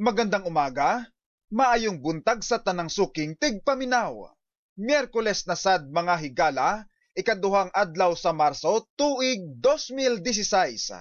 Magandang umaga, maayong buntag sa tanang suking tigpaminaw. Miyerkules na sad mga higala, ikaduhang adlaw sa Marso, tuig 2016.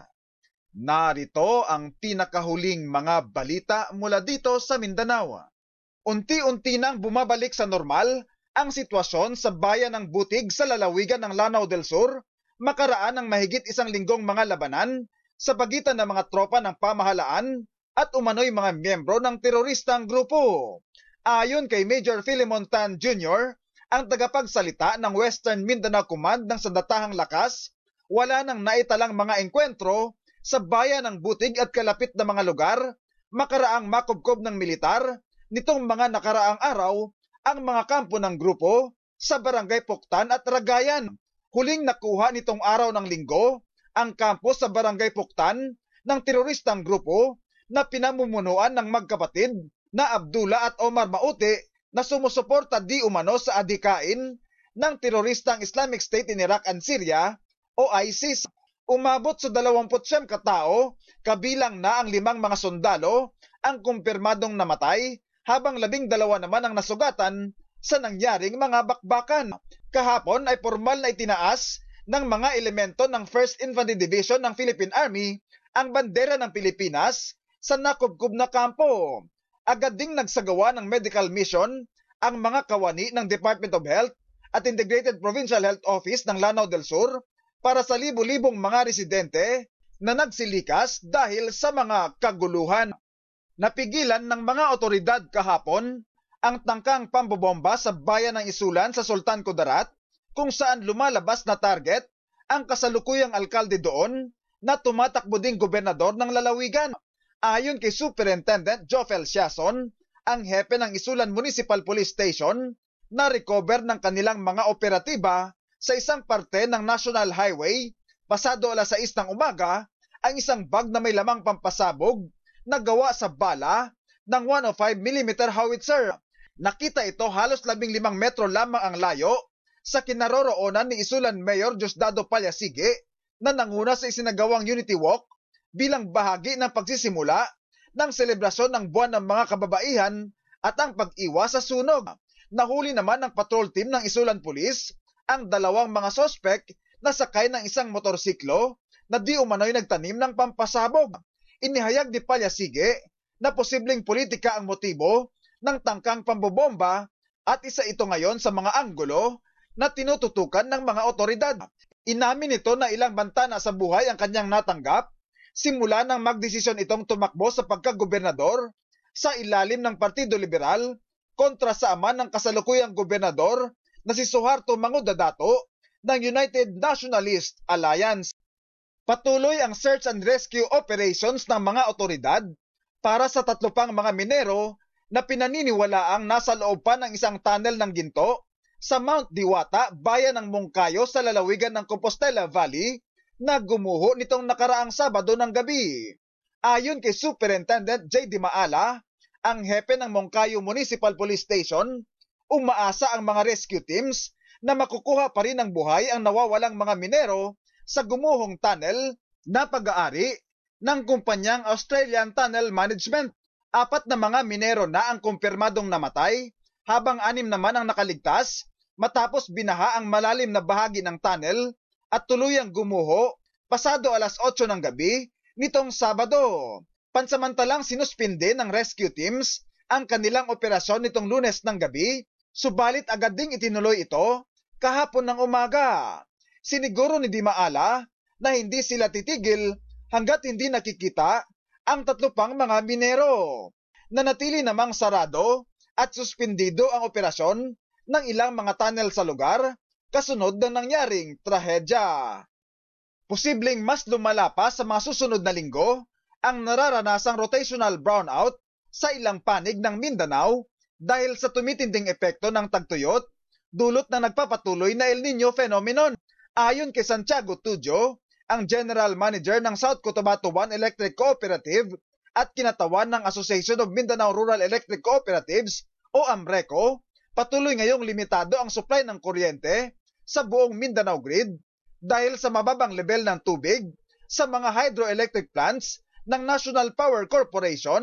Narito ang pinakahuling mga balita mula dito sa Mindanao. Unti-unti nang bumabalik sa normal ang sitwasyon sa bayan ng Butig sa lalawigan ng Lanao del Sur, makaraan ng mahigit isang linggong mga labanan sa pagitan ng mga tropa ng pamahalaan at umano'y mga miyembro ng teroristang grupo. Ayon kay Major Philemon Tan Jr., ang tagapagsalita ng Western Mindanao Command ng Sandatahang Lakas, wala nang naitalang mga engkwentro sa bayan ng Butig at kalapit na mga lugar, makaraang makubkob ng militar nitong mga nakaraang araw ang mga kampo ng grupo sa Barangay Puktan at Ragayan. Huling nakuha nitong araw ng Linggo ang kampo sa Barangay Puktan ng teroristang grupo na pinamumunuan ng magkapatid na Abdullah at Omar Maute na sumusuporta di umano sa adikain ng teroristang Islamic State in Iraq and Syria o ISIS. Umabot sa 29 katao, kabilang na ang 5 mga sundalo ang kumpirmadong namatay, habang 12 naman ang nasugatan sa nangyaring mga bakbakan. Kahapon ay formal na itinaas ng mga elemento ng 1st Infantry Division ng Philippine Army ang bandera ng Pilipinas sa nakubkob na kampo. Agad ding nagsagawa ng medical mission ang mga kawani ng Department of Health at Integrated Provincial Health Office ng Lanao del Sur para sa libu-libong mga residente na nagsilikas dahil sa mga kaguluhan. Napigilan ng mga otoridad kahapon ang tangkang pambobomba sa bayan ng Isulan sa Sultan Kudarat, kung saan lumalabas na target ang kasalukuyang alkalde doon na tumatakbo ding gobernador ng lalawigan. Ayon kay Superintendent Jofel Siason, ang hepe ng Isulan Municipal Police Station, na-recover ng kanilang mga operatiba sa isang parte ng National Highway pasado alas 6 ng umaga ang isang bag na may lamang pampasabog na gawa sa bala ng 105mm howitzer. Nakita ito halos 15 metro lamang ang layo sa kinaroroonan ni Isulan Mayor Diosdado Palyasige na nanguna sa isinagawang Unity Walk bilang bahagi ng pagsisimula ng selebrasyon ng buwan ng mga kababaihan at ang pag-iwas sa sunog. Nahuli naman ng patrol team ng Isulan Police ang 2 mga sospek na sakay ng isang motorsiklo na di umano'y nagtanim ng pampasabog. Inihayag ni Palyasige na posibleng politika ang motibo ng tangkang pambobomba at isa ito ngayon sa mga anggulo na tinututukan ng mga otoridad. Inamin nito na ilang bantana sa buhay ang kanyang natanggap simula nang magdesisyon itong tumakbo sa pagkagobernador sa ilalim ng Partido Liberal kontra sa ama ng kasalukuyang gobernador na si Suharto Mangudadato ng United Nationalist Alliance. Patuloy ang search and rescue operations ng mga otoridad para sa 3 pang mga minero na pinaniniwalaang nasa loob pa ng isang tunnel ng ginto sa Mount Diwata, bayan ng Mungkayo sa lalawigan ng Compostela Valley na gumuho nitong nakaraang Sabado ng gabi. Ayon kay Superintendent J.D. Maala, ang hepe ng Mungkayo Municipal Police Station, umaasa ang mga rescue teams na makukuha pa rin ng buhay ang nawawalang mga minero sa gumuhong tunnel na pag-aari ng kumpanyang Australian Tunnel Management. 4 na mga minero na ang kumpirmadong namatay, habang 6 naman ang nakaligtas matapos binaha ang malalim na bahagi ng tunnel at tuluyang gumuho pasado alas 8 ng gabi nitong Sabado. Pansamantalang sinuspinde ng rescue teams ang kanilang operasyon nitong Lunes ng gabi, subalit agad ding itinuloy ito kahapon ng umaga. Siniguro ni Di Maala na hindi sila titigil hanggat hindi nakikita ang 3 pang mga minero. Nanatili namang sarado at suspendido ang operasyon ng ilang mga tunnel sa lugar kasunod ng nangyaring trahedya. Posibleng mas lumala pa sa mga susunod na linggo ang nararanasang rotational brownout sa ilang panig ng Mindanao dahil sa tumitinding epekto ng tagtuyot dulot ng nagpapatuloy na El Nino phenomenon. Ayon kay Santiago Tudjo, ang General Manager ng South Cotabato 1 Electric Cooperative at kinatawan ng Association of Mindanao Rural Electric Cooperatives o AMRECO, patuloy ngayong limitado ang supply ng kuryente sa buong Mindanao grid dahil sa mababang level ng tubig sa mga hydroelectric plants ng National Power Corporation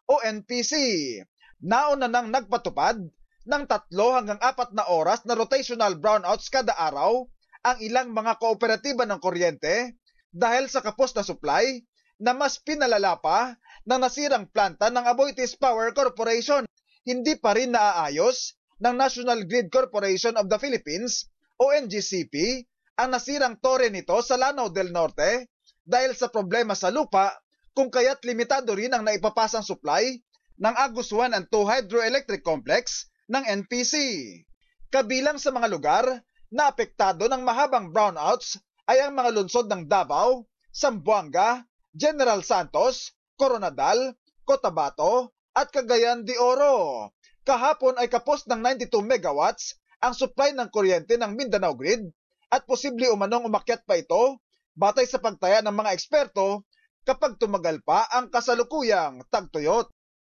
o NPC. Nauna nang nagpatupad ng 3 hanggang 4 na oras na rotational brownouts kada araw ang ilang mga kooperatiba ng kuryente dahil sa kapos na supply na mas pinalala pa ng nasirang planta ng Aboitiz Power Corporation. Hindi pa rin naaayos ng National Grid Corporation of the Philippines o NGCP ang nasirang tore nito sa Lanao del Norte dahil sa problema sa lupa, kung kaya't limitado rin ang naipapasang supply ng Agus 1 and 2 Hydroelectric Complex ng NPC. Kabilang sa mga lugar na apektado ng mahabang brownouts ay ang mga lungsod ng Davao, Zamboanga, General Santos, Coronadal, Cotabato at Cagayan de Oro. Kahapon ay kapos ng 92 megawatts ang supply ng kuryente ng Mindanao Grid at posible umanong umakyat pa ito batay sa pagtaya ng mga eksperto kapag tumagal pa ang kasalukuyang tagtuyot.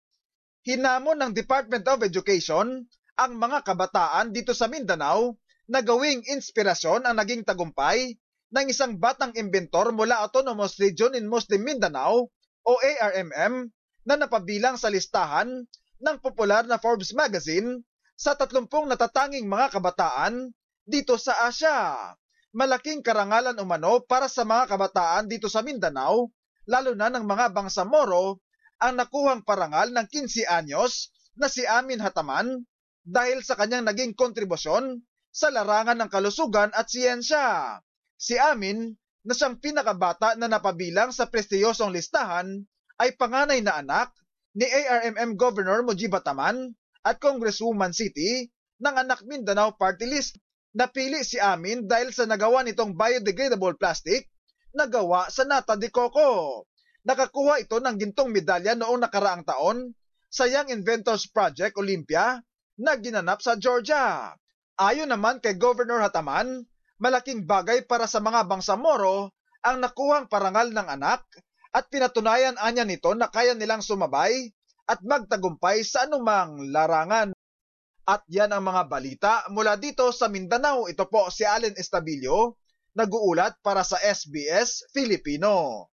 Hinamon ng Department of Education ang mga kabataan dito sa Mindanao na gawing inspirasyon ang naging tagumpay ng isang batang inventor mula Autonomous Region in Muslim Mindanao o ARMM na napabilang sa listahan ng popular na Forbes magazine sa 30 natatanging mga kabataan dito sa Asia. Malaking karangalan umano para sa mga kabataan dito sa Mindanao, lalo na ng mga Bangsamoro, ang nakuhang parangal ng 15 anyos na si Amin Hataman dahil sa kanyang naging kontribusyon sa larangan ng kalusugan at siyensya. Si Amin, na siyang pinakabata na napabilang sa prestiyosong listahan, ay panganay na anak ni ARMM Governor Mujib Bataman at Congresswoman City ng Anak Mindanao Party List. Napili si Amin dahil sa nagawa nitong biodegradable plastic na gawa sa nata de coco. Nakakuha ito ng gintong medalya noong nakaraang taon sa Young Inventors Project Olympia na ginanap sa Georgia. Ayon naman kay Governor Hataman, malaking bagay para sa mga Bangsamoro ang nakuhang parangal ng anak at pinatunayan anya nito na kaya nilang sumabay at magtagumpay sa anumang larangan. At yan ang mga balita mula dito sa Mindanao. Ito po si Allen Estabilio, nag-uulat para sa SBS Filipino.